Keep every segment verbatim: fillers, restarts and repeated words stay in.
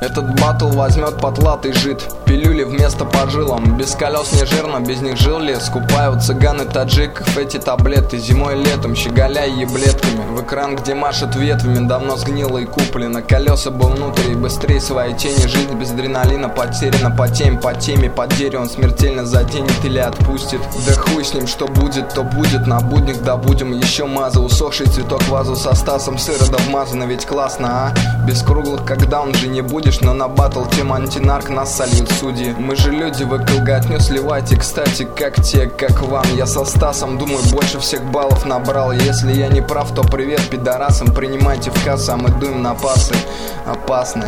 Этот батл возьмет потлатый жид, пилюли вместо по жилам. Без колес не жирно, без них жил ли? Скупают цыганы таджиков эти таблеты зимой и летом, щеголяя еблетками. В экран, где машет ветвями, давно сгнило и куплено. Колеса бы внутрь и быстрее своей тени. Жизнь без адреналина потеряна по теме, по теме. Под деревом смертельно заденет или отпустит. Да хуй с ним, что будет, то будет. На буднях добудем еще маза. Усохший цветок вазу со Стасом сыра да вмазано, ведь классно, а? Без круглых, когда он же не будешь. Но на батл тем антинарк нас сольют судьи. Мы же люди, вы колготню сливайте. Кстати, как те, как вам. Я со Стасом, думаю, больше всех баллов набрал. Если я не прав, то привет пидорасам. Принимайте в кассу, а мы дуем на пасы. Опасны.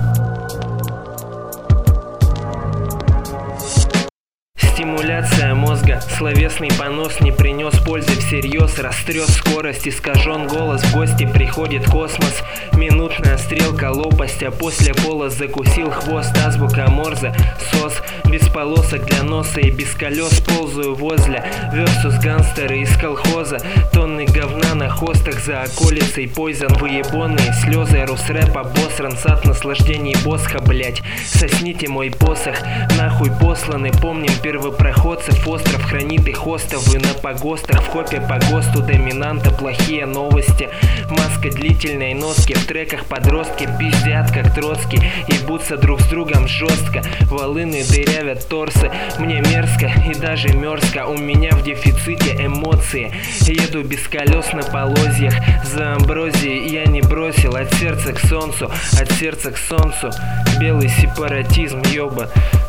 Стимуляция мозга, словесный понос не принес пользы всерьез. Растрес скорость, искажен голос, в гости приходит космос. Минутная стрелка, лопасть, а после пола закусил хвост. Азбука Морзе, сос, без полосок для носа и без колес. Ползаю возле, версус гангстеры из колхоза. Тонны говна на хостах за околицей. Пойзон, выебонные слезы, русрэп, обосран, сад наслаждений босха, блять. Сосните мой посох, нахуй посланы, помним первопроходцев. Остров хранит их остовы на погостах. В хопе по ГОСТу доминанта плохие новости. Маска длительной носки, в треках подростки пиздят как Троцкий. Ебутся друг с другом жестко, волыны дырявят торсы. Мне мерзко и даже мерзко, у меня в дефиците эмоции. Еду без колес на полозьях, за амброзией я не бросил. От сердца к солнцу, от сердца к солнцу. Белый сепаратизм, ёба.